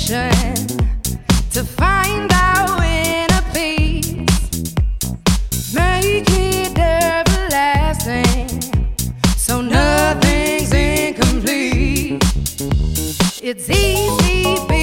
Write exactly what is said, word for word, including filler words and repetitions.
mission to find our inner peace, make it everlasting, so nothing's incomplete. It's easy.